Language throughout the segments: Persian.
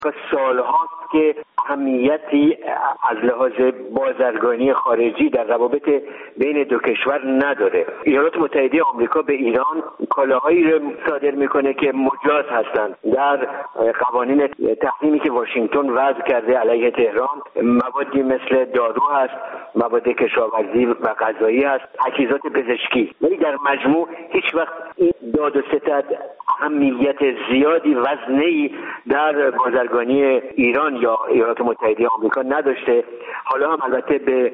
سالهاست که اهمیتی از لحاظ بازرگانی خارجی در روابط بین دو کشور نداره. ایالات متحده آمریکا به ایران کالاهایی رو صادر میکنه که مجاز هستند در قوانین تحریمی که واشنگتن وضع کرده علیه تهران. موادی مثل دارو هست، مواد کشاورزی و غذایی هست، تجهیزات پزشکی. ولی در مجموع هیچ وقت این داد و ستد اهمیت زیادی وزنه‌ای در بازرگانی ایران یا ایالات متحده آمریکا نداشته. حالا هم البته به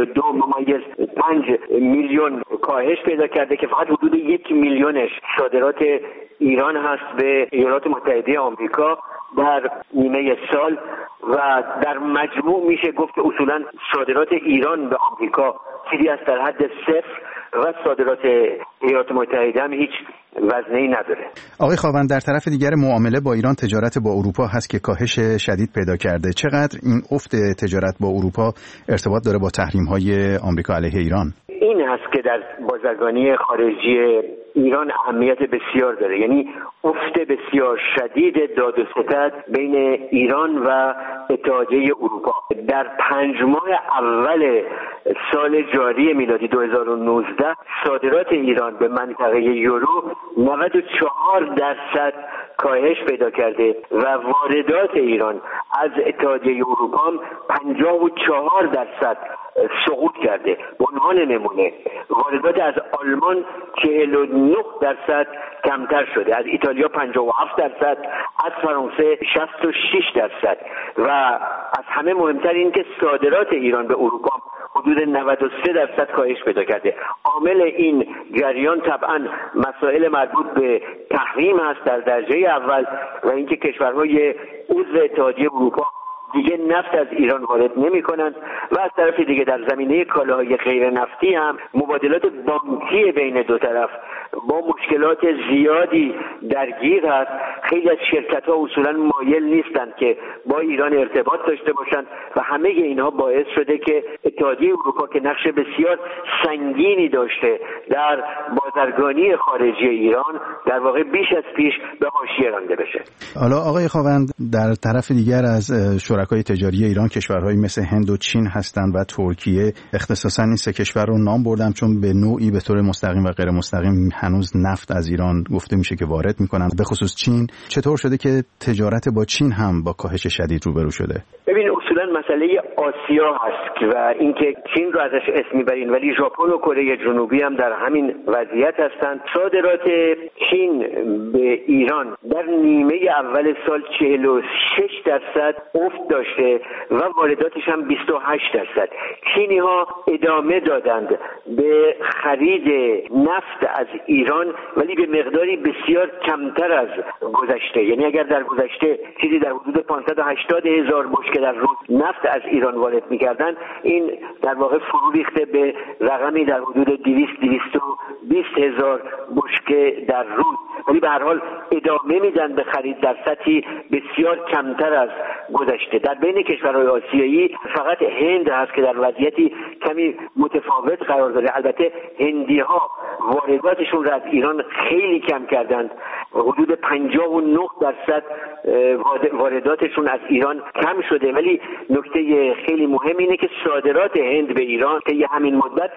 42.5 میلیون کاهش پیدا کرده که فقط حدود 1 میلیونش صادرات ایران هست به ایالات متحده آمریکا در نیمه سال و در مجموع میشه گفت که اصولا صادرات ایران به آمریکا چیزی است در حد صفر و صادرات ایالات متحده هم هیچ وزنه‌ای نداره. آقای خاوند، در طرف دیگر معامله با ایران تجارت با اروپا هست که کاهش شدید پیدا کرده. چقدر این افت تجارت با اروپا ارتباط داره با تحریم‌های آمریکا علیه ایران؟ این هست که در بازرگانی خارجی ایران اهمیت بسیار داره، یعنی افت بسیار شدید داد و ستد بین ایران و اتحادیه اروپا. در 5 ماه اول سال جاری میلادی 2019 صادرات ایران به منطقه یورو 94% کاهش پیدا کرده و واردات ایران از اتحادیه اروپا هم 54% سقوط کرده. به عنوان نمونه واردات از آلمان 49% کمتر شده، از ایتالیا 57%، از فرانسه 66% و از همه مهمتر این که صادرات ایران به اروپا حدود 93% کاهش پیدا کرده. عامل این جریان طبعا مسائل مربوط به تحریم هست در درجه اول و اینکه کشورهای عضو اتحادیه اروپا دیگه نفت از ایران وارد نمی‌کنند و از طرف دیگه در زمینه کالاهای غیر نفتی هم مبادلات بانکی بین دو طرف با مشکلات زیادی درگیر هست. خیلی از شرکت‌ها اصولاً مایل نیستند که با ایران ارتباط داشته باشند و همه اینها باعث شده که اتحادیه اروپا که نقش بسیار سنگینی داشته در بازرگانی خارجی ایران در واقع بیش از پیش به حاشیه رانده بشه. حالا آقای خاوند، در طرف دیگر از شرکای تجاری ایران کشورهایی مثل هند و چین هستند و ترکیه. اختصاصا این سه کشور رو نام بردم چون به نوعی به طور مستقیم و غیر مستقیم هنوز نفت از ایران گفته میشه که وارد میکنن. به خصوص چین، چطور شده که تجارت با چین هم با کاهش شدید روبرو شده؟ ببین اصولا مسئله آسیا هست و اینکه چین رو ازش اسم میبرین ولی ژاپن و کره جنوبی هم در همین وضعیت هستند. صادرات چین به ایران در نیمه اول سال 46% افت داشته و وارداتش هم 28%. چینی ها ادامه دادند به خرید نفت از ایران ولی به مقداری بسیار کمتر از گذشته. یعنی اگر در گذشته چیزی در حدود 580,000 بشکه در روز نفت از ایران وارد می‌کردن، این در واقع فرو ریخته به رقمی در حدود 200,000 بشکه در روز. ولی به هر حال ادامه میدن به خرید در سطحی بسیار کمتر از گذشته. در بین کشورهای آسیایی فقط هند هست که در وضعیتی کمی متفاوت قرار داره. البته هندی‌ها وارداتشون را از ایران خیلی کم کردند، حدود 59% وارداتشون از ایران کم شده. ولی نکته خیلی مهم اینه که صادرات هند به ایران که یه همین مدت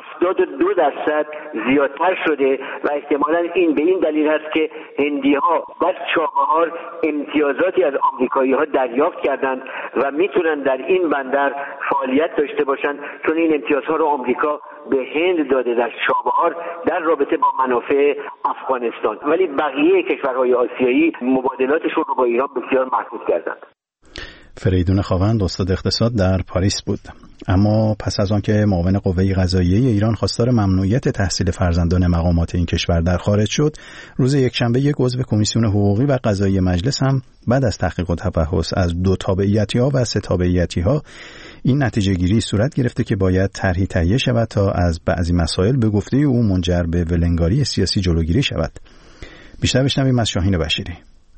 72% زیادتر شده و احتمالاً این به این دلیل هست که هندی‌ها در چابهار امتیازاتی از آمریکایی‌ها دریافت کردند و میتونن در این بندر فعالیت داشته باشند چون این امتیازها رو آمریکا به هند داده در چابهار در رابطه با منافع افغانستان. ولی بقیه کشورهای آسیایی مبادلاتشون رو با ایران بسیار محدود کردند. فریدون خاوند، استاد اقتصاد در پاریس بود. اما پس از آن که معاون قوه قضاییه ایران خواستار ممنوعیت تحصیل فرزندان مقامات این کشور در خارج شد، روز یکشنبه یک عضو کمیسیون حقوقی و قضایی مجلس هم بعد از تحقیق و تبحث از 2 تابعیتی‌ها و 3 تابعیتی‌ها این نتیجه گیری صورت گرفته که باید طرحی تهیه شود تا از بعضی مسائل به گفته او منجر به ولنگاری سیاسی جلوگیری شود. بیشتر بشنویم از شاهین بشیری.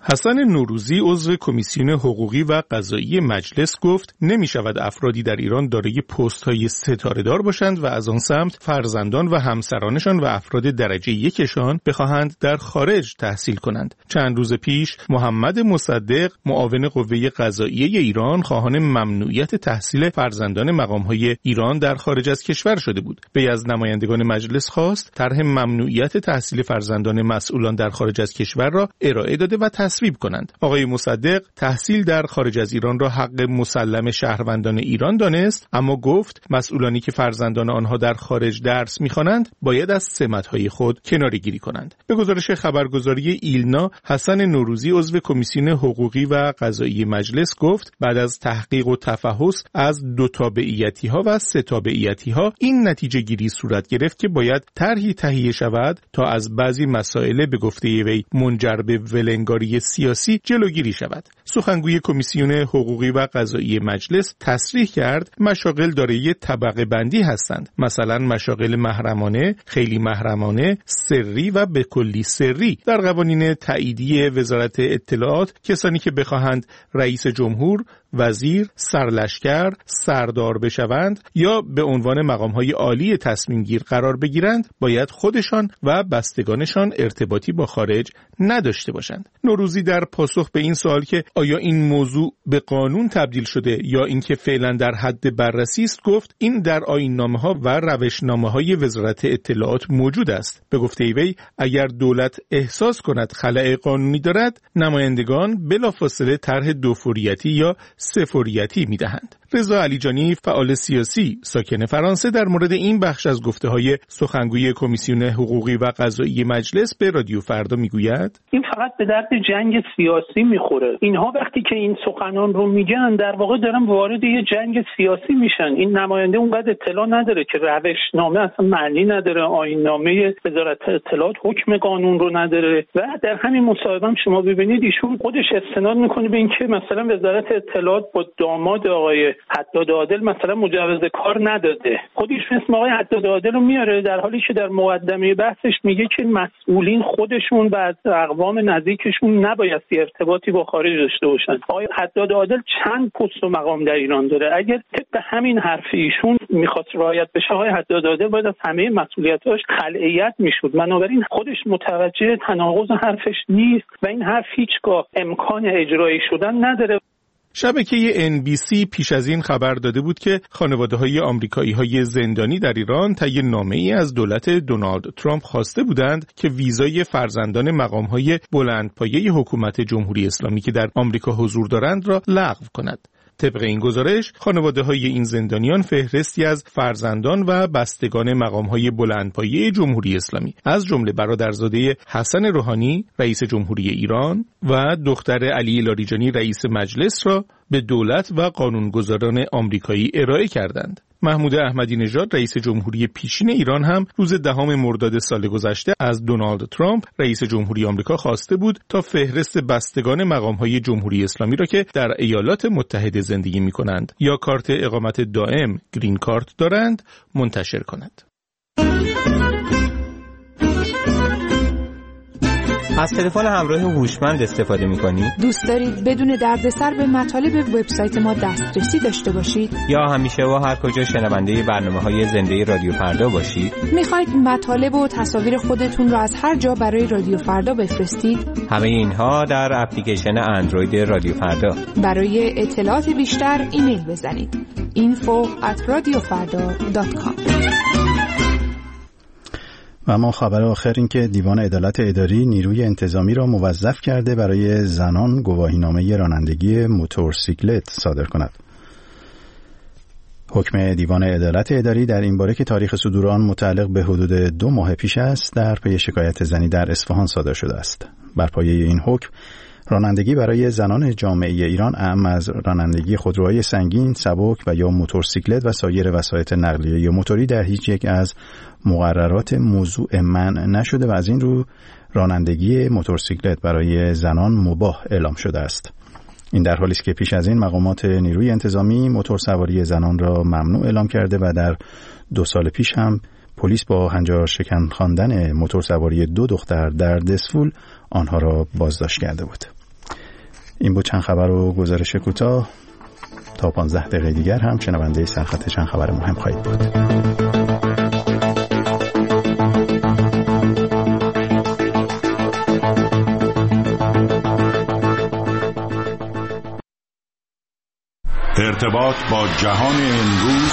حسن نوروزی عضو کمیسیون حقوقی و قضایی مجلس گفت نمی شود افرادی در ایران دارای پست‌های ستاره‌دار باشند و از آن سمت فرزندان و همسرانشان و افراد درجه یکشان بخواهند در خارج تحصیل کنند. چند روز پیش محمد مصدق معاون قوه قضاییه ایران خواهان ممنوعیت تحصیل فرزندان مقام‌های ایران در خارج از کشور شده بود. وی از نمایندگان مجلس خواست طرح ممنوعیت تحصیل فرزندان مسئولان در خارج از کشور را ارائه داده و تصویب کنند. آقای مصدق تحصیل در خارج از ایران را حق مسلم شهروندان ایران دانست، اما گفت مسئولانی که فرزندان آنها در خارج درس می‌خوانند باید از سمت‌های خود کناره‌گیری کنند. به گزارش خبرگزاری ایلنا، حسن نوروزی عضو کمیسیون حقوقی و قضایی مجلس گفت بعد از تحقیق و تفحص از 2 تابعیتی‌ها و 3 تابعیتی‌ها این نتیجه گیری صورت گرفت که باید طرحی تهیه شود تا از بعضی مسائل به گفته وی منجر به ولنگاری سیاسی جلوگیری شود. سخنگوی کمیسیون حقوقی و قضایی مجلس تصریح کرد مشاغل دارای طبقه بندی هستند، مثلا مشاغل محرمانه، خیلی محرمانه، سری و به کلی سری. در قوانین تاییدی وزارت اطلاعات کسانی که بخواهند رئیس جمهور، وزیر، سرلشکر، سردار بشوند یا به عنوان مقام‌های عالی تصمیم گیر قرار بگیرند باید خودشان و بستگانشان ارتباطی با خارج نداشته باشند. نوروزی در پاسخ به این سوال که آیا این موضوع به قانون تبدیل شده یا اینکه فعلا در حد بررسی است گفت این در آیین‌نامه‌ها و روشنامه‌های وزارت اطلاعات موجود است. به گفته وی اگر دولت احساس کند خلأ قانونی دارد نمایندگان بلافاصله طرح 2 فوریتی یا 3 فوریتی می‌دهند. رضا علیجانی فعال سیاسی ساکن فرانسه در مورد این بخش از گفته‌های سخنگوی کمیسیون حقوقی و قضایی مجلس به رادیو فردا میگوید این فقط به درد جنگ سیاسی میخوره. اینها وقتی که این سخنان رو میگن در واقع دارن وارد یه جنگ سیاسی میشن. این نماینده اونقدر اطلاع نداره که روشنامه اصلا معنی نداره، آیین‌نامه وزارت اطلاعات حکم قانون رو نداره و در همین مصاحبه هم شما ببینید ایشون خودش استناد میکنه به اینکه مثلا وزارت اطلاعات با داماد آقای حداد عادل مثلا مجوز کار نداده. خودش اسم آقای حداد عادل رو میاره در حالی که در مقدمه بحثش میگه که مسئولین خودشون و از اقوام نزدیکشون نباید ارتباطی با خارج داشته باشن. آقای حداد عادل چند پست و مقام در ایران داره. اگر طبق همین حرف ایشون میخواست رعایت بشه آقای حداد عادل باید از همه مسئولیتاش خلعیت میشد. بنابراین خودش متوجه تناقض حرفش نیست و این حرف هیچگاه امکان اجرایی شدن نداره. شبکه NBC پیش از این خبر داده بود که خانواده‌های آمریکایی‌های زندانی در ایران طی نامه‌ای از دولت دونالد ترامپ خواسته بودند که ویزای فرزندان مقام‌های بلندپایه حکومت جمهوری اسلامی که در آمریکا حضور دارند را لغو کند. طبق این گزارش خانواده‌های این زندانیان فهرستی از فرزندان و بستگان مقام‌های بلندپایه جمهوری اسلامی از جمله برادرزاده حسن روحانی رئیس جمهوری ایران و دختر علی لاریجانی رئیس مجلس را به دولت و قانونگذاران آمریکایی ارائه کردند. محمود احمدی نژاد رئیس جمهوری پیشین ایران هم روز 10 مرداد سال گذشته از دونالد ترامپ رئیس جمهوری آمریکا خواسته بود تا فهرست بستگان مقام‌های جمهوری اسلامی را که در ایالات متحده زندگی می‌کنند یا کارت اقامت دائم گرین کارت دارند منتشر کند. از تلفن همراه هوشمند استفاده می‌کنید؟ دوست دارید بدون دردسر به مطالب وبسایت ما دسترسی داشته باشید؟ یا همیشه و هر کجا شنونده برنامه‌های زنده رادیو فردا باشید؟ می‌خواید مطالب و تصاویر خودتون رو از هر جا برای رادیو فردا بفرستید؟ همه اینها در اپلیکیشن اندروید رادیو فردا. برای اطلاعات بیشتر ایمیل بزنید info@radiofarda.com. و اما خبر آخر این که دیوان عدالت اداری نیروی انتظامی را موظف کرده برای زنان گواهینامه رانندگی موتورسیکلت صادر کند. حکم دیوان عدالت اداری در این باره که تاریخ صدور آن متعلق به حدود 2 ماه پیش است در پی شکایت زنی در اصفهان صادر شده است. بر پایه این حکم رانندگی برای زنان جامعه ایران اعم از رانندگی خودروهای سنگین، سبک و یا موتورسیکلت و سایر وسایط نقلیه موتوری در هیچ یک از مقررات موضوع منع نشده و از این رو رانندگی موتورسیکلت برای زنان مباح اعلام شده است. این در حالی است که پیش از این مقامات نیروی انتظامی موتورسواری زنان را ممنوع اعلام کرده و در 2 سال پیش هم پلیس با هنجار شکن خواندن موتورسواری 2 دختر در دسفول آنها را بازداشت کرده بود. این بود چند خبر و گزارش کوتاه. تا 15 دقیقه دیگر هم شنونده سرخط چند خبر مهم خواهید بود. ارتباط با جهان امروز،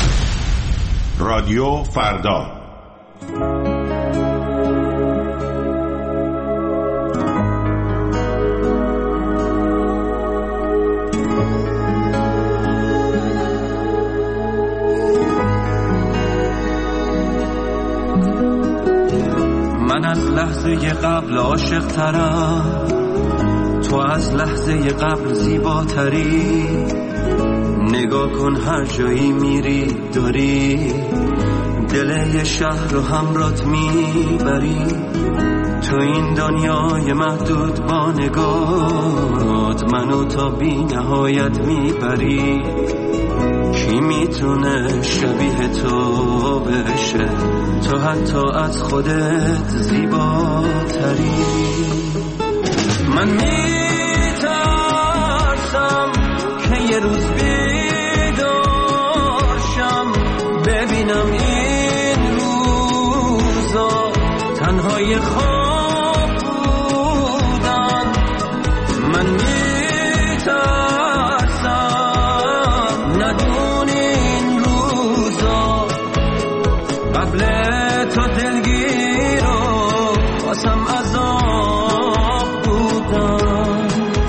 رادیو فردا. من از لحظه قبل عاشق ترم، تو از لحظه قبل زیباتری. نگاه کن هر جایی میری داری دل یه شهر رو همرات میبری. تو این دنیای محدود با نگاهت منو تا بی نهایت میبری. کی میتونه شبیه تو بشه؟ تو حتی از خودت زیباتری. من میترسم که یه روز بیدارشم ببینم این روزا تنهای خواب بودن. من میترسم ندونی این روزا قبل تو دلگیر و واسم عذاب بودن.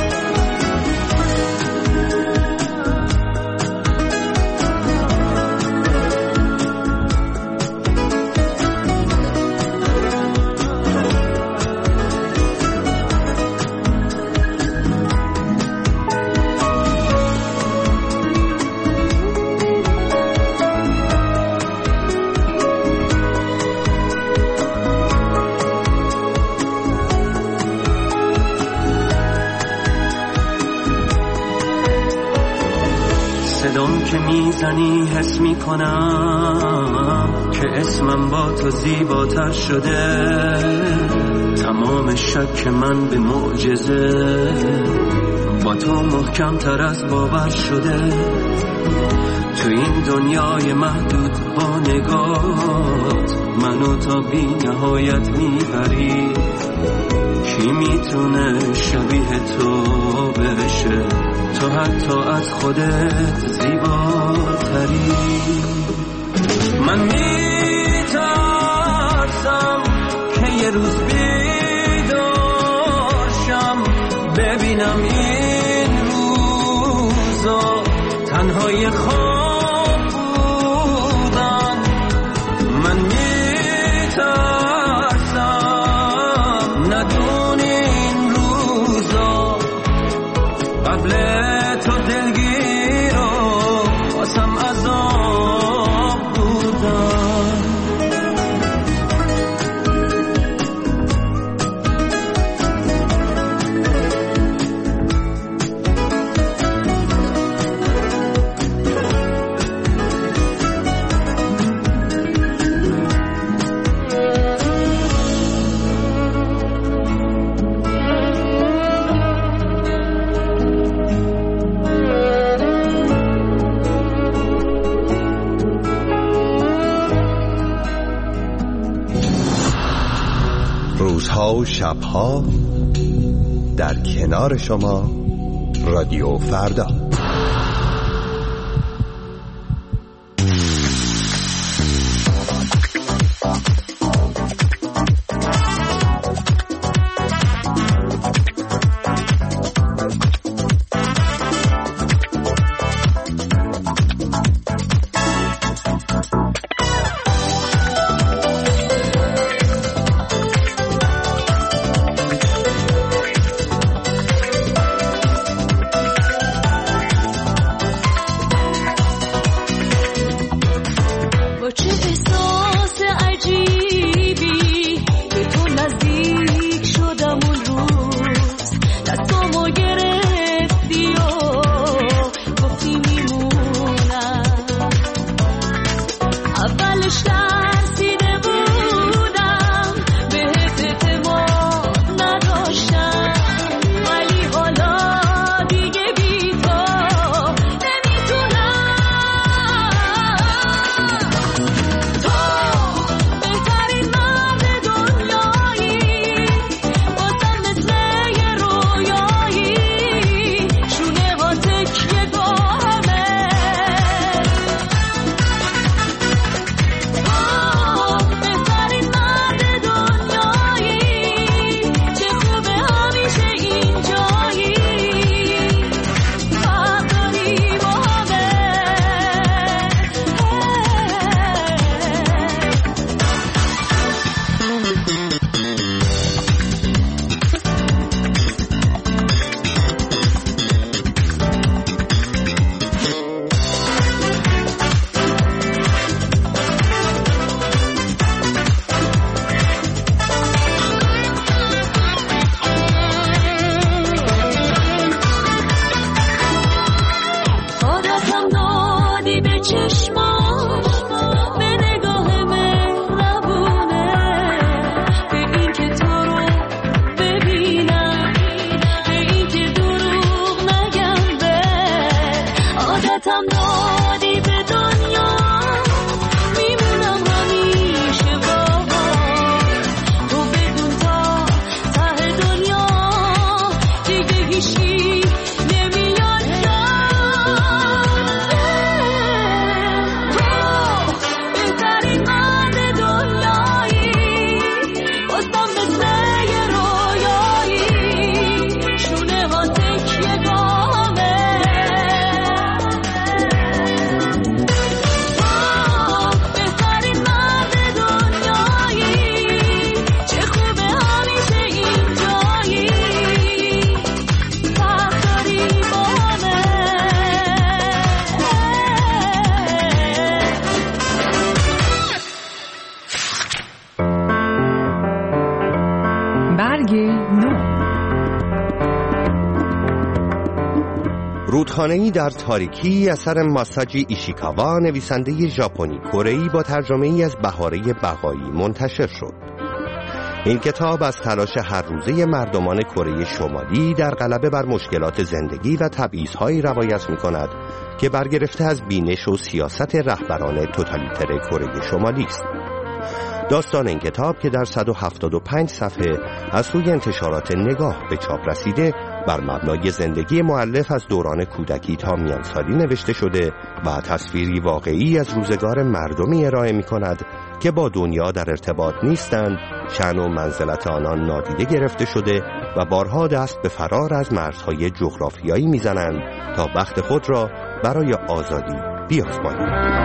صدام که میزنی حس میکنم که اسمم با تو زیباتر شده. تمام شک من به معجزه با تو محکم تر از باور شده. تو این دنیای محدود با نگاهت منو تا بی نهایت میبری. کی میتونه شبیه تو بشه؟ تو حتی از خودت زیباتری. من میترسم که یه روز بیدارشم ببینم این روزا تنهای خواب بودن. من میترسم ندونی این روزا قبل تو دلگیر و واسم عذاب بودن. روزها و شبها در کنار شما، رادیو فردا. رودخانه‌ای در تاریکی اثر ماساجی ایشیکاوا، نویسنده ژاپنی کره‌ای با ترجمه‌ای از بهاره بقایی منتشر شد. این کتاب از تلاش هر روزه مردمان کره شمالی در غلبه بر مشکلات زندگی و تبعیض‌هایی روایت می‌کند که برگرفته از بینش و سیاست رهبران توتالیتر کره شمالی است. داستان این کتاب که در 175 صفحه از سوی انتشارات نگاه به چاپ رسیده، بر مبنای زندگی مؤلف از دوران کودکی تا میانسالی نوشته شده و تصویری واقعی از روزگار مردمی ارائه می‌کند که با دنیا در ارتباط نیستند، شأن و منزلت آنان نادیده گرفته شده و بارها دست به فرار از مرزهای جغرافیایی می‌زنند تا بخت خود را برای آزادی بیازمایند.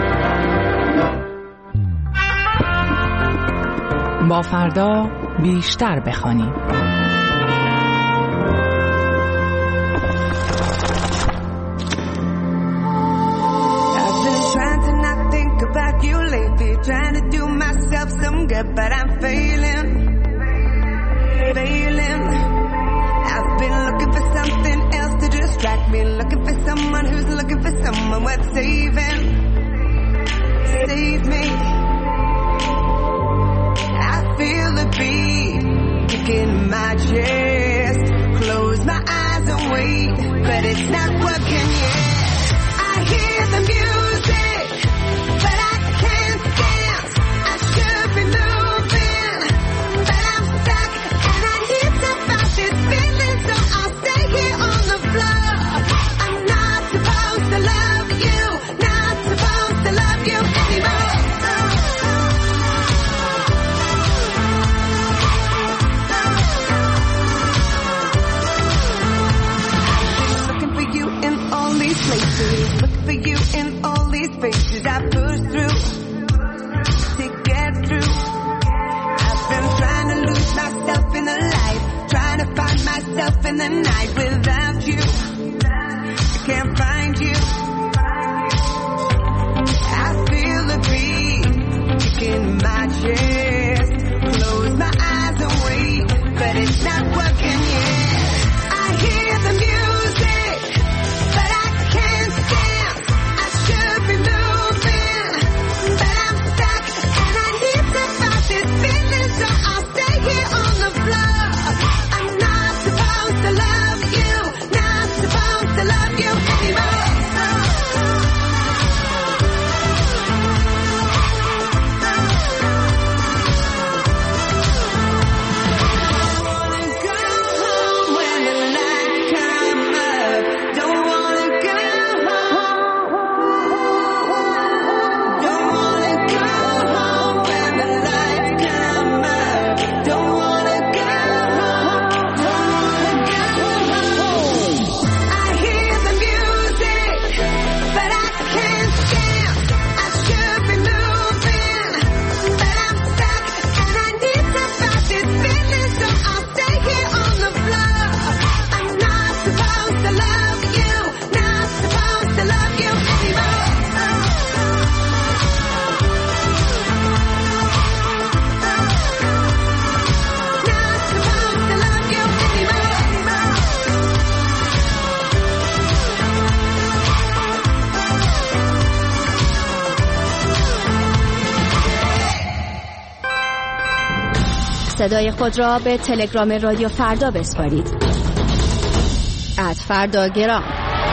با فردا بیشتر بخوانیم. Trying to do myself some good, but I'm failing. I've been looking for something else to distract me, looking for someone who's looking for someone worth saving. Save me. I feel the beat kicking in my chest. Close my eyes and wait, but it's not working yet. I hear the music, but I can't dance. I should be moving, but I'm stuck, and I need to fight this feeling, so I'll stay here on the floor. I'm not supposed to love you, not supposed to love you anymore. Looking for you in all these places, looking for you in all these spaces I push through to get through. I've been trying to lose myself in the light, trying to find myself in the night without you. I can't find you. I feel the beat kicking in my chest. Close my eyes and wait, but it's not working yet. I hear the music, but I can't dance. I should be moving, but I'm stuck, and I need to fight this feeling, so I'll stay here on the floor. I'm not supposed to love you, not supposed to love you anymore. صدای خود را به تلگرام رادیو فردا بسپارید. @فرداگرام.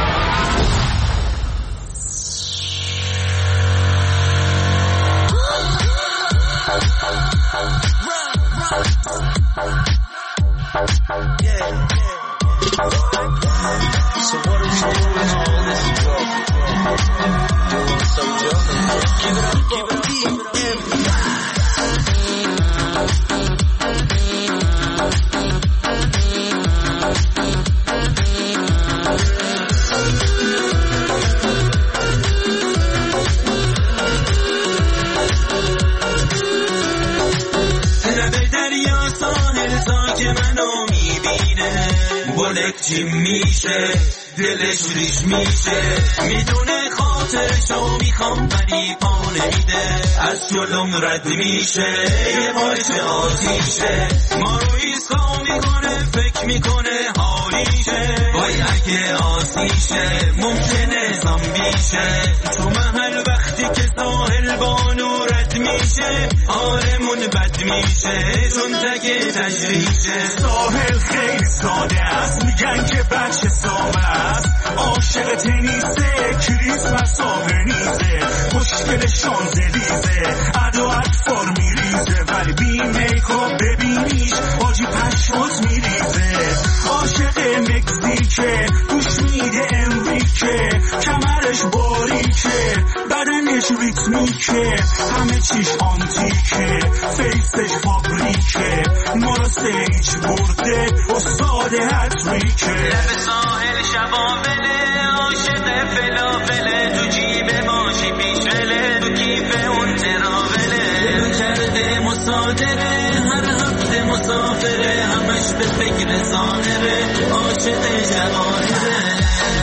میشه دلش ریش میشه، میدونه خاطرشو میخوام ولی پا نمیده، از جلوم رد میشه، یه پایش آتیشه، ما رو ایسا میکنه، فکر میکنه حالی میشه وای اگه آسیشه ممکنه زامبیشه تو محل وقتی که ساحل بانو رد میشه حالمون بد میشه چون تگه تجریشه ساحل خیلی ساده است میگن که بچه سامه است عاشق تنیسه کریسمس آونیزه مشکل شانزلیزه ادو اطفار میریزه ولی بی میکاپ ببینیش حاجی پشمات میریزه عاشق مکزیکه گوش میده امریکه کمرش باریکه بدنش ریتمیکه همه چیش آنتیکه فیسش فابریکه ما رو سیج برده استاد هتریکه لب ساحل شبابله عاشق فلافله تو جیب ماشی پیشوله تو کیف اون تراوله کرده مصادره هر هفته مسافره همش به فکر ظاهره عاشق جواهره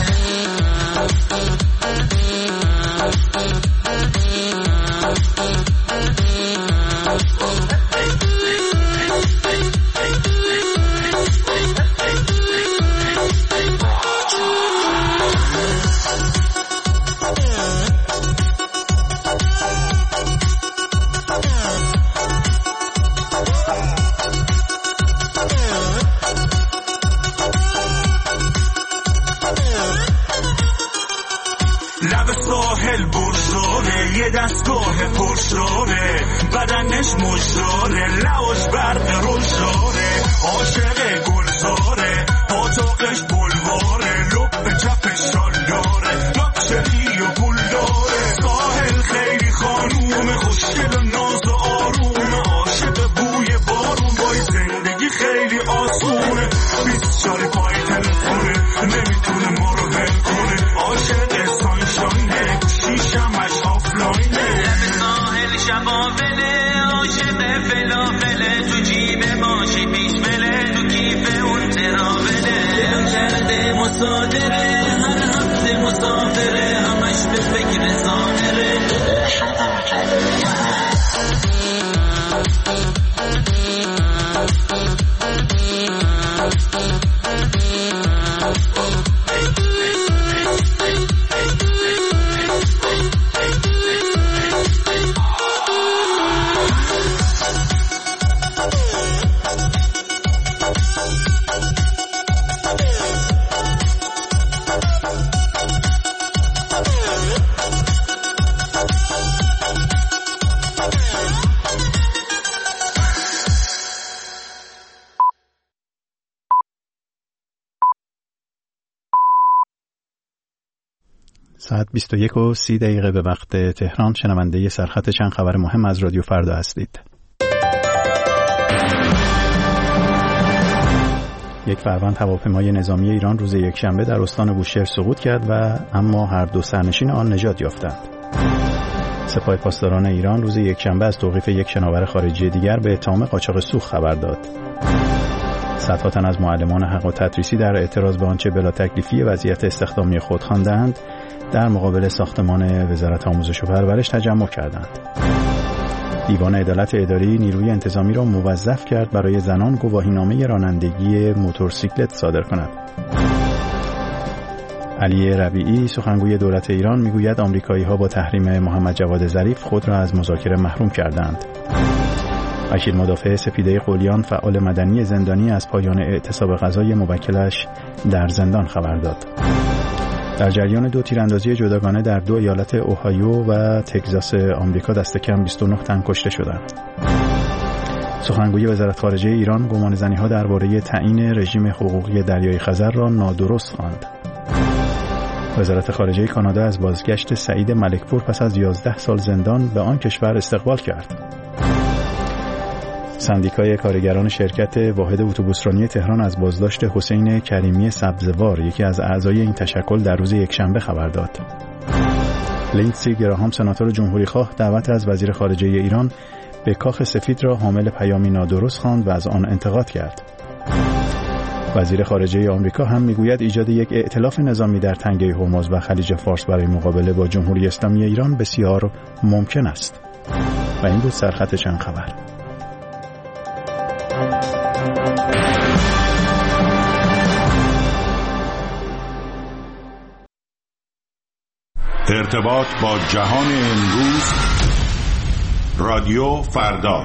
دستگاه پرشاره بدنش مجداره لعاش برق روشاره عاشق گلزاره پاتاقش بلواره لب چپش شالداره لاکچری و پول داره ساحل خیلی خانوم خوشگل و ناز و آروم عاشق بوی بارون وای زندگی خیلی آسونه 24 پای تلفونه نمیتونه ما رو ول کنه عاشق سانشاینه شیشمش آفلاینه لب ساحل شبابله عاشق فلافله تو جیب ماشی پیشوله تو کیف اون تراوله دلم کرده مصادره هر هفته مسافره همش به فکر ظاهره ساعت 21:30 به وقت تهران. شنونده سرخط چند خبر مهم از رادیو فردا هستید. یک فروند هواپیمای نظامی ایران روز یکشنبه در استان بوشهر سقوط کرد و اما هر دو سرنشین آن نجات یافتند. سپاه پاسداران ایران روز یکشنبه از توقیف یک شناور خارجی دیگر به اتهام قاچاق سوخت خبر داد. صدها تن از معلمان حق و تدریسی در اعتراض به آنچه بلا تکلیفی وضعیت استخدامی خود خواندند در مقابل ساختمان وزارت آموزش و پرورش تجمع کردند. دیوان عدالت اداری نیروی انتظامی را موظف کرد برای زنان گواهینامه رانندگی موتورسیکلت صادر کند. علی ربیعی سخنگوی دولت ایران میگوید آمریکایی‌ها با تحریم محمد جواد ظریف خود را از مذاکره محروم کردند. وکیل مدافع سپیده قلیان فعال مدنی زندانی از پایان اعتصاب غذای موکلش در زندان خبر داد. در جریان دو تیراندازی جداگانه در دو ایالت اوهایو و تگزاس آمریکا دست کم 29 تن کشته شدند. سخنگوی وزارت خارجه ایران گمانه‌زنی‌ها درباره تعیین رژیم حقوقی دریای خزر را نادرست خواند. وزارت خارجه کانادا از بازگشت سعید ملکپور پس از 11 سال زندان به آن کشور استقبال کرد. سندیکای کارگران شرکت واحد اتوبوسرانی تهران از بازداشت حسین کریمی سبزوار یکی از اعضای این تشکل در روز یکشنبه خبر داد. لیندسی گراهام سناتور جمهوریخواه دعوت از وزیر خارجه ایران به کاخ سفید را حامل پیامی نادرست خواند و از آن انتقاد کرد. وزیر خارجه آمریکا هم میگوید ایجاد یک ائتلاف نظامی در تنگه هرمز و خلیج فارس برای مقابله با جمهوری اسلامی ایران بسیار ممکن است. و این بود سرخط چند خبر. ارتباط با جهان امروز. رادیو فردا.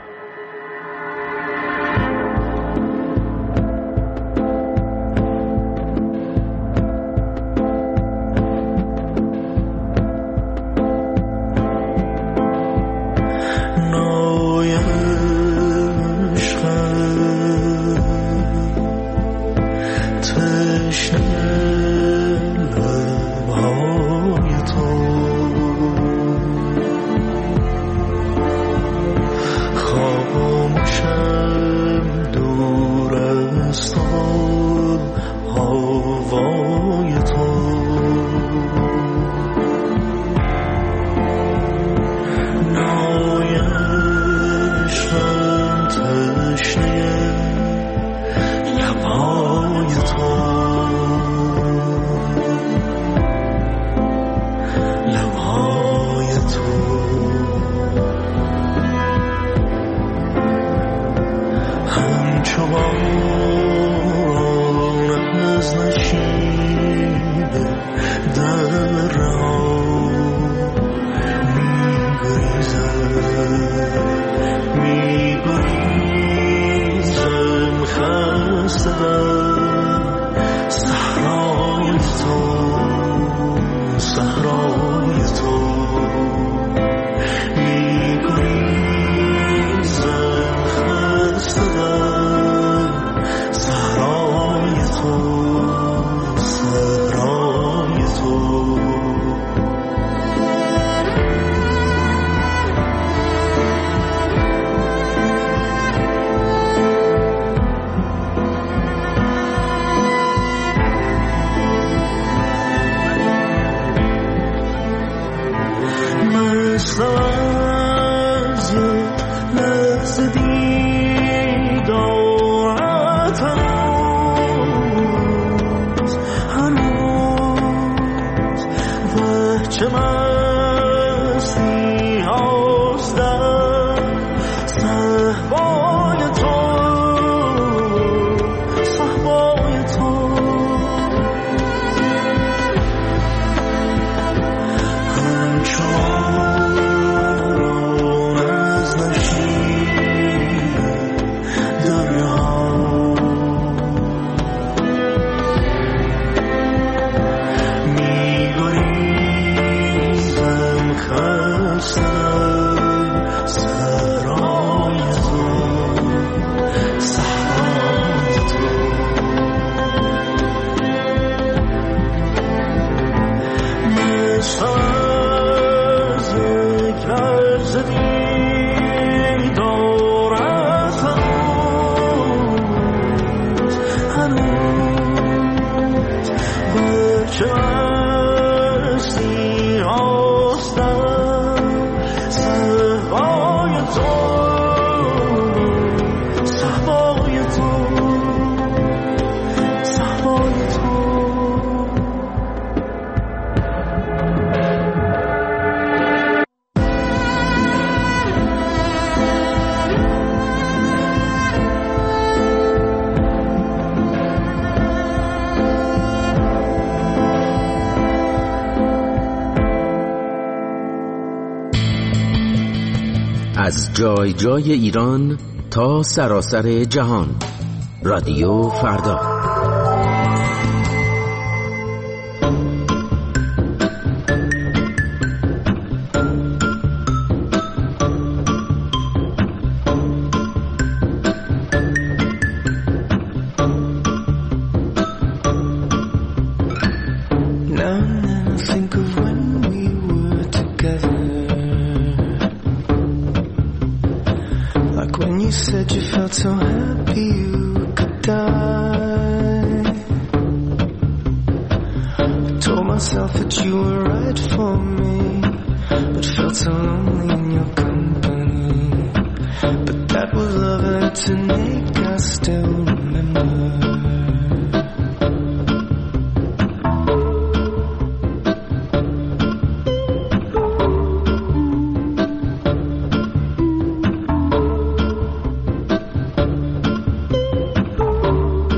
از جای جای ایران تا سراسر جهان. رادیو فردا.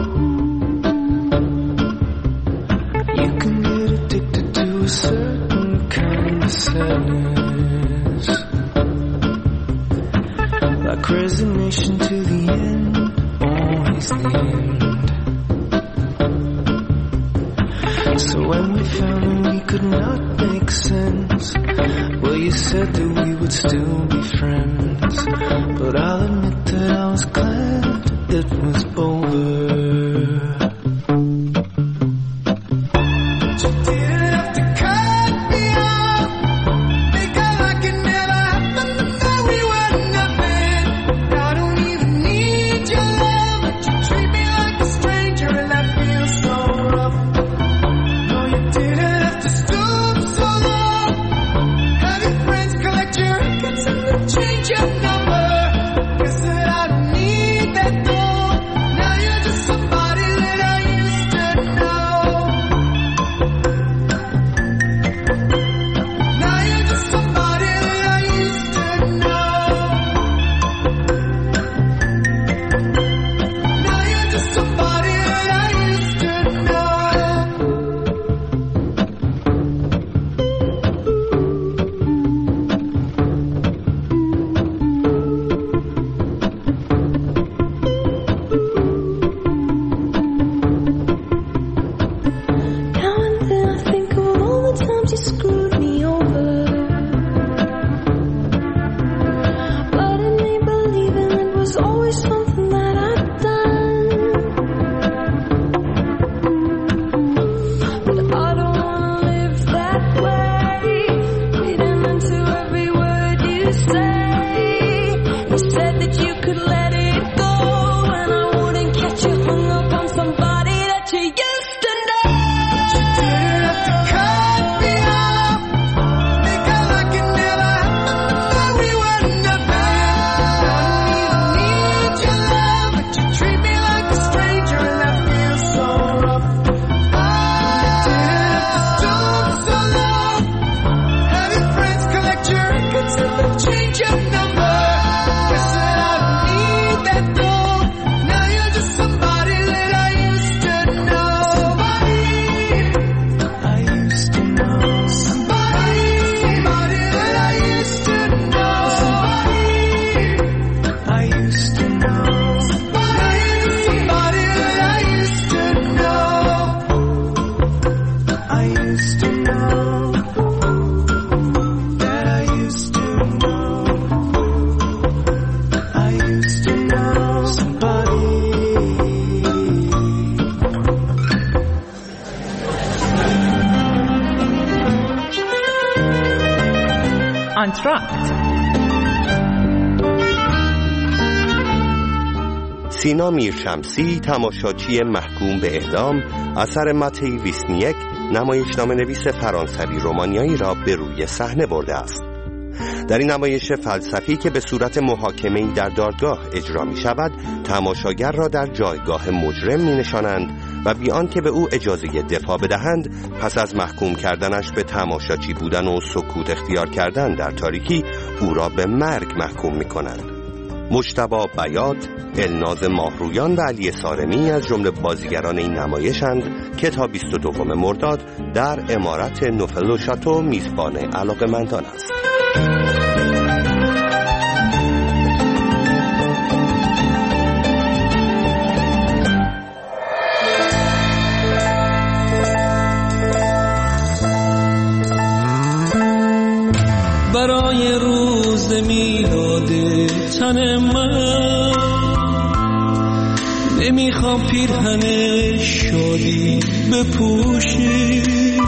Certain sadness, like resignation to the end, always the end. So when we found we could not make sense, well, you said that we would still be friends, but I'll admit that I was glad it was over. سینا میرشمسی، تماشاچی محکوم به اعدام، اثر متی ویسنیک، نمایشنامه‌نویس فرانسوی رومانیایی را به روی صحنه برده است. در این نمایش فلسفی که به صورت محاکمه‌ای در دادگاه اجرا می شود، تماشاگر را در جایگاه مجرم می نشانند و بی آنکه به او اجازه دفاع بدهند، پس از محکوم کردنش به تماشاچی بودن و سکوت اختیار کردن در تاریکی، او را به مرگ محکوم می کنند. مجتبی بیات، الناز ماهرویان و علی سارمی از جمله بازیگران این نمایشند که تا 22 مرداد در عمارت نوفل و شاتو میزبان علاقه‌مندان است. برای روز میلاد تن من نمیخوام پیرهن شادی بپوشی،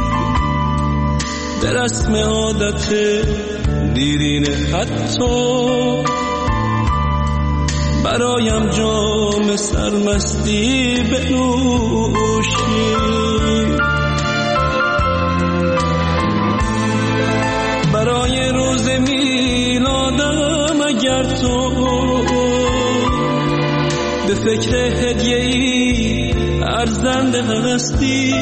در رسم عادت دیرین حتی برایم جام سرمستی بنوشی. برای روز میلادم اگر تو به فکر هدیه‌ای ارزنده هستی،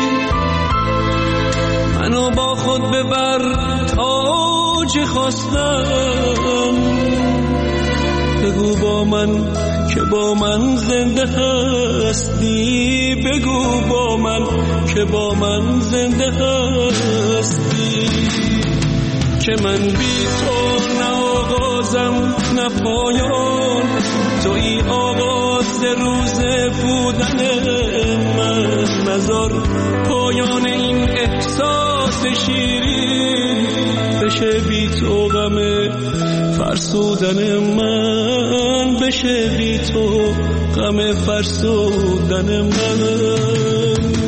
منو با خود ببر تاج خواستم، بگو با من که با من زنده هستی، بگو با من که با من زنده هستی. که من بی تو نه آغازم نه پایان، توی آغاز روز بودن من، نزار پایان این احساس شیرین بشه بی تو غم فرسودن من، بشه بی تو غم فرسودن من.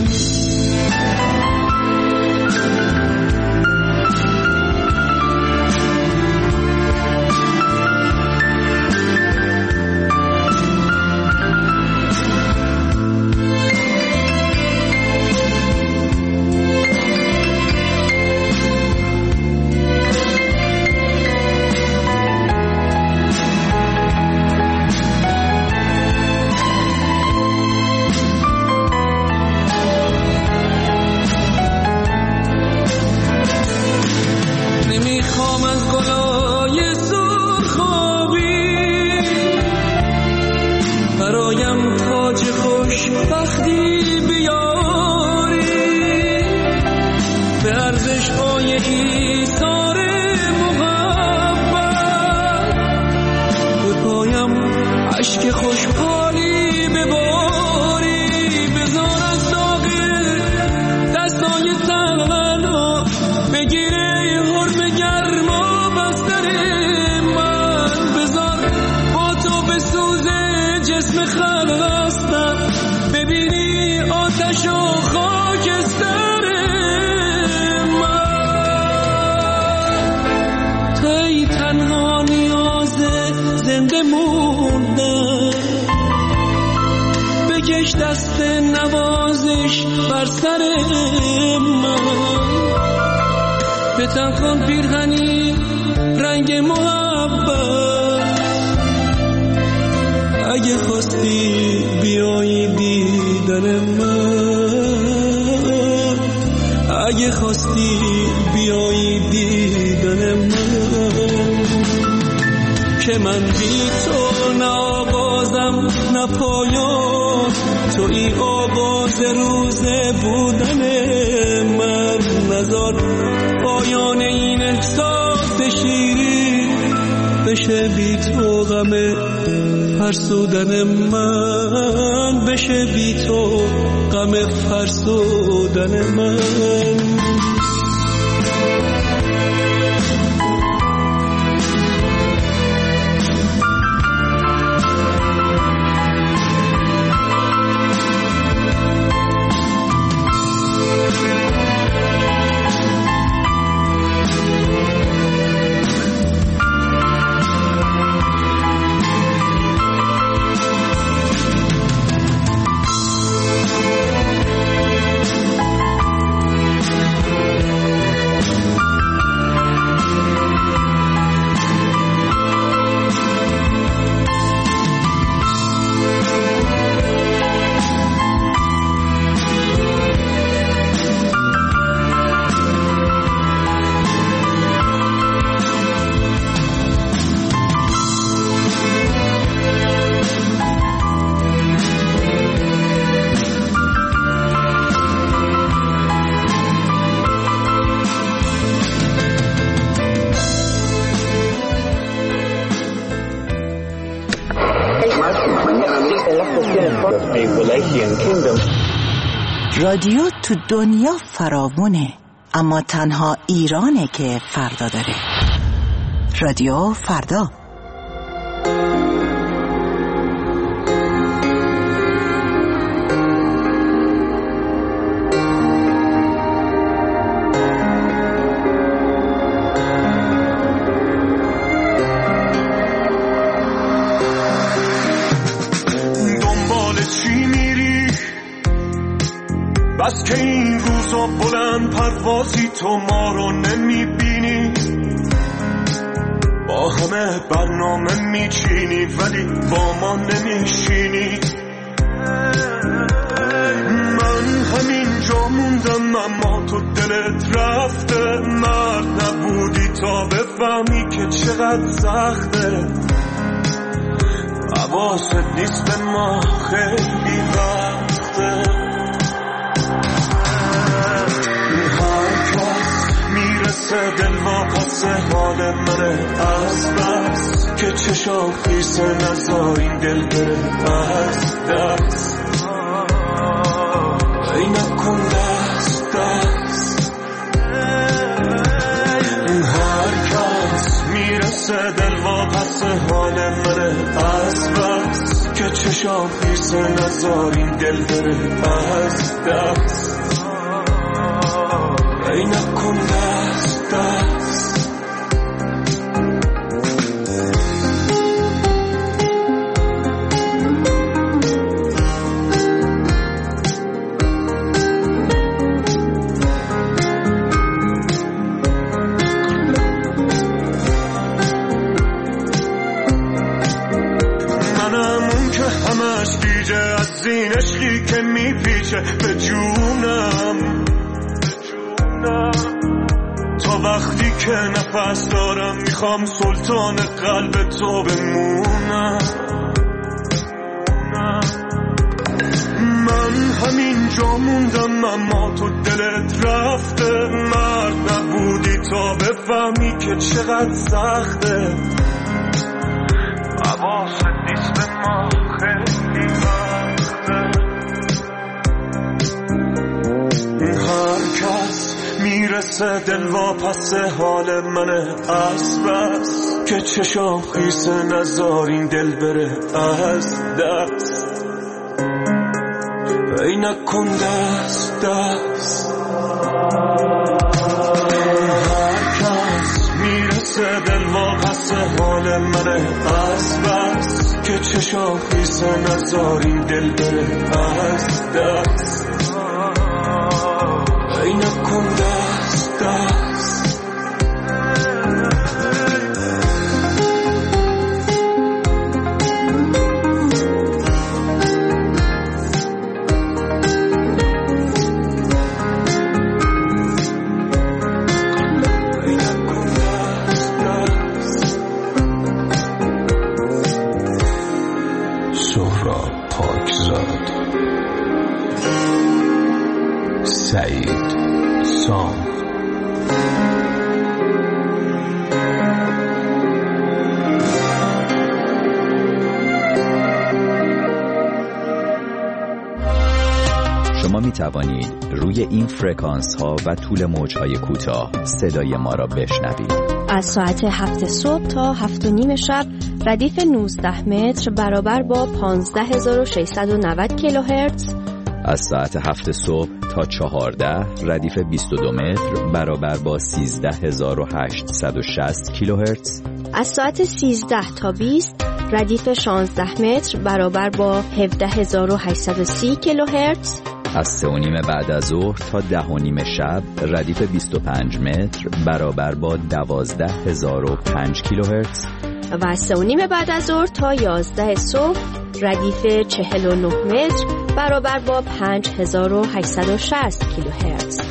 دست نوازش بر سر من، بتن کن پیرهنی رنگ محبت، اگه خواستی بیایی دیدن من، اگه خواستی بیایی دیدن من، که من بی تو نه آغازم نه پایان، توی آغاز روز بودن من، نزار پایان این احساس شیرین بشه بی تو غم فرسودن من، بشه بی تو غم فرسودن من. رادیو تو دنیا فراوونه، اما تنها ایرانه که فردا داره. رادیو فردا. بس که این روزا بلند پروازی تو ما رو نمیبینی، با همه برنامه میچینی ولی با ما نمیشینی. من همینجا موندم اما تو دلت رفته، مرد نبودی تا بفهمی که چقدر سخته. حواست نیست به ما خیلی وقته، هر کس میرسه دل واپس حال منه از بس که چشام خیس نزار این دل بره از دست ای نکن دست دست هر کس میرسه دل واپس حال منه از بس که چشام خیس نزار این دل بره از دست ای نکن دست دست منم اون که همش گیجه از این عشقی که میپیچه به جونم تا وقتی که نفس دارم میخوام سلطان قلب تو بمونم من همین جا موندم اما تو دلت رفته مرد نبودی تا بفهمی که چقدر سخته حواست نیست به ما خیلی وقته هر کس میرسه دل واپس حال منه از بس که چشام خیس نزار این دل بره از دست ای نکن دست دست هر کس میرسه دل واپس حال منه از بس که چشام خیس نزار این دل بره از دست ای نکن دست دست سهراب پاکزاد سعید سام شما می توانید روی این فرکانس ها و طول موجهای کوتاه صدای ما را بشنوید. از ساعت 7 صبح تا 7:30 شب ردیف 19 متر برابر با 15690 کیلوهرتز. از ساعت 7 صبح تا 14 ردیف 22 متر برابر با 13860 کیلوهرتز. از ساعت 13 تا 20 ردیف 16 متر برابر با 17830 کیلوهرتز. از 3:30 بعد از ظهر تا 10:30 شب ردیف 25 متر برابر با 12005 کیلوهرتز. و از 3:30 بعد از ظهر تا 11 صبح ردیف 49 متر برابر با 5860 کیلوهرتز.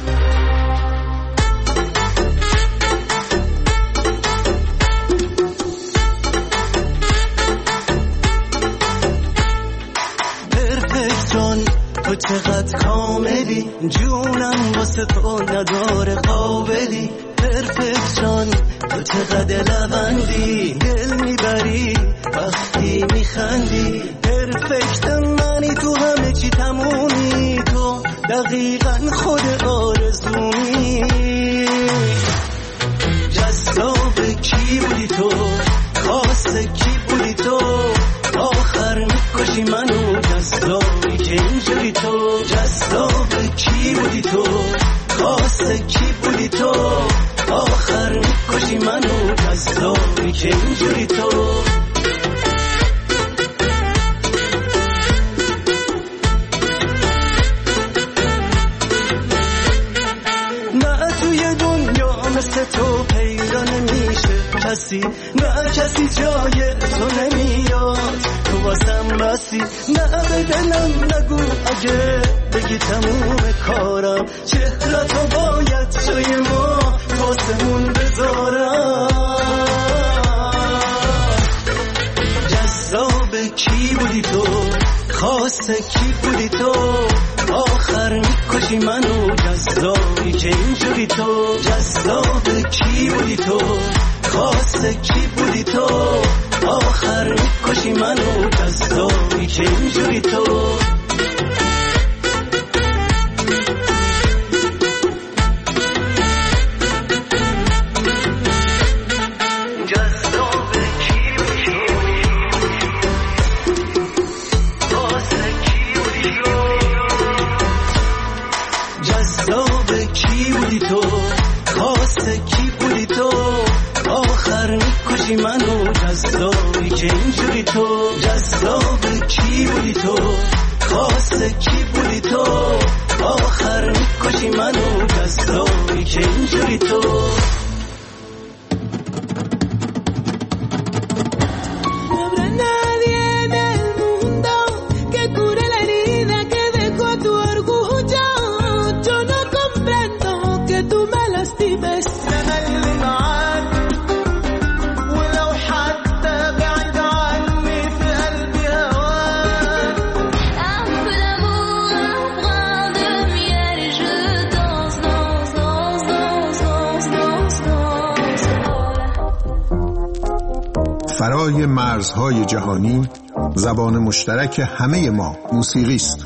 تو چقدر کاملی جونم واسه تو نداره قابلی پرفکت جان تو چقدر لبندی دل میبری وقتی میخندی پرفکت منی تو همه چی تمومی تو دقیقا خود آرزومی جذاب کی بودی تو خاص کی بودی تو آخر میکشی منو جذابی که اینجوری تو جذاب کی بودی تو خاص کی بودی تو آخر میکشی منو جذابی که اینجوری تو نه توی دنیا مثل تو پیدا نمیشه کسی نه کسی جای تو نمیاد تو واسم بسی نه به دلم نگو اگه بگی تموم کارم چهرتو باید جای ما واسمون بذارم جذاب کی بودی تو خاص کی بودی تو آخر میکشی منو جذابی که اینجوری تو تو؟ جذاب کی بودی تو؟ خاص کی بودی تو؟ آخر میکشی منو جذابی که اینجوری تو؟ منو جذابی که اینجوری تو؟ جذاب کی بودی تو؟ خاص کی بودی تو؟ آخر میکشی منو جذابی که اینجوری تو؟ فرای مرزهای جهانی، زبان مشترک همه ما موسیقی است.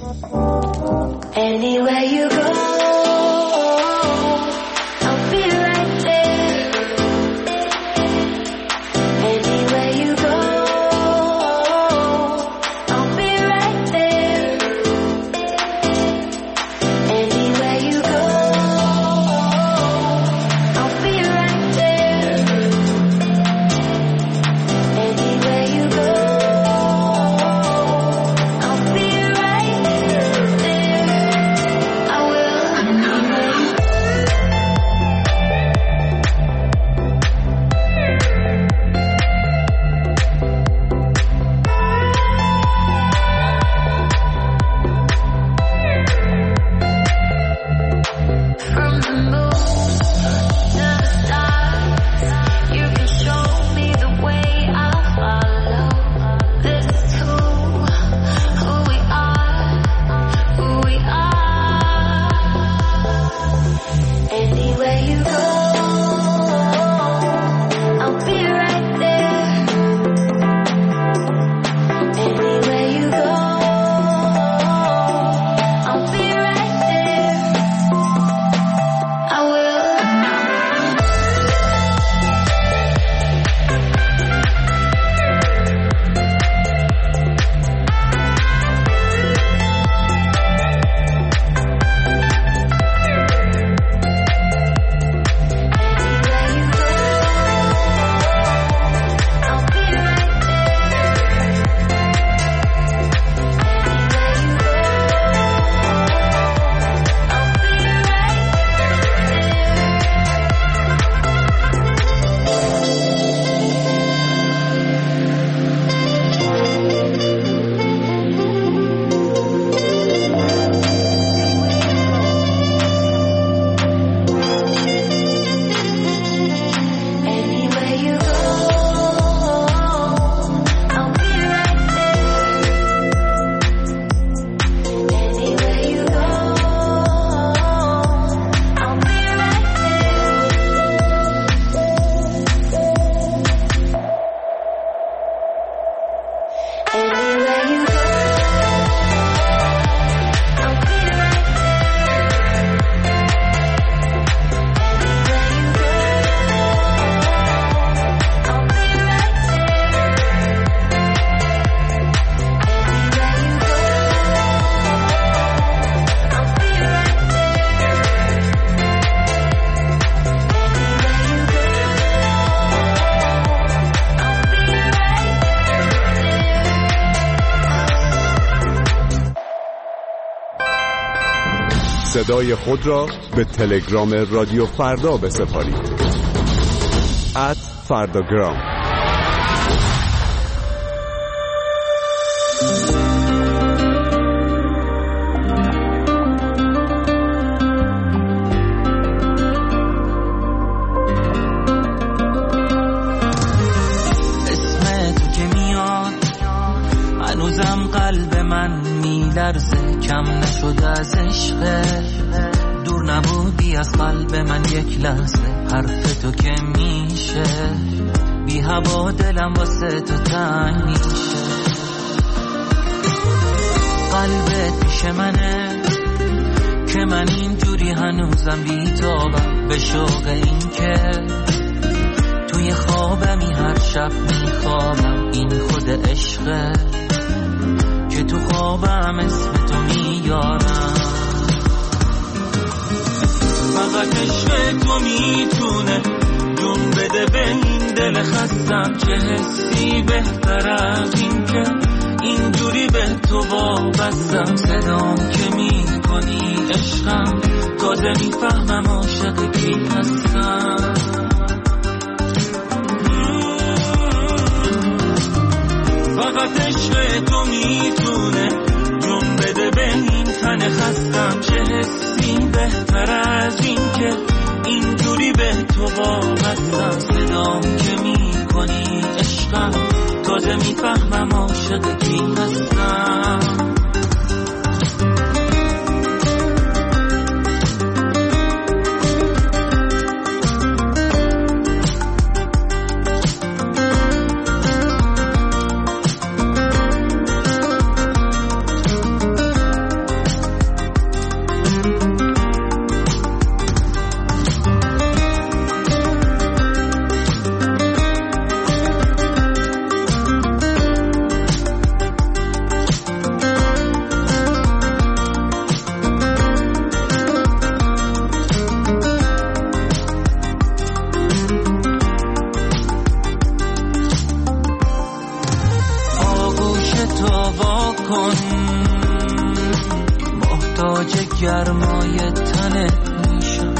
صدای خود را به تلگرام رادیو فردا بسپارید. @فرداگرام. اسم تو که میاد هنوزم قلب من میلرزه، کم نشده از عشق، دور دور نبودی از قلب من یک لحظه، حرف تو که میشه بی هوا دلم واسه تو تنگ میشه. قلبت پیش منه که من اینجوری هنوزم بی‌تابم به شوق این که توی خوابمی هر شب میخوابم. این خود عشقه که تو خوابم اسم تو میارم. فقط عشق تو میتونه جون بده به این دل خستم. چه حسی بهتر از این که اینجوری به تو وابستم. صدام که میکنی عشقم تازه میفهمم عاشق کی هستم. فقط عشق تو میتونه جون بده به این تن خستم. چه حسی بهتر از این که اینجوری به تو وابستم. صدام که میکنی عشقم تازه میفهمم عاشق کی هستم. گرمای تنت میشم.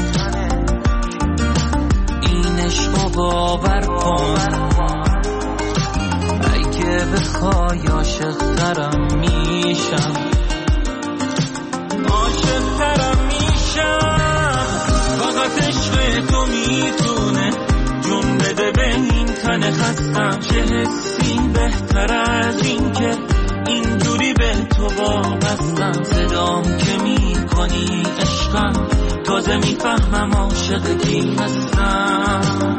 این عشقو باور کن اگه بخوای عاشق ترم میشم. عاشق ترم میشم. فقط عشق تو میتونه جون بده به این تن خستم. چه حسی بهتر از این که اینجوری به تو وابستم. صدام که میکنی عشقم تازه میفهمم عاشق کی هستم.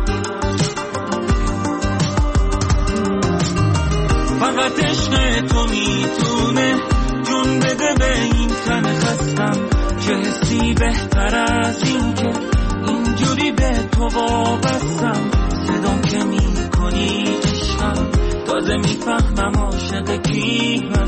فقط عشق تو میتونه جون بده به این تن خستم. چه حسی بهتر از این که اینجوری به تو وابستم. صدام که میکنی عشقم تازه میفهمم عاشق کی هستم.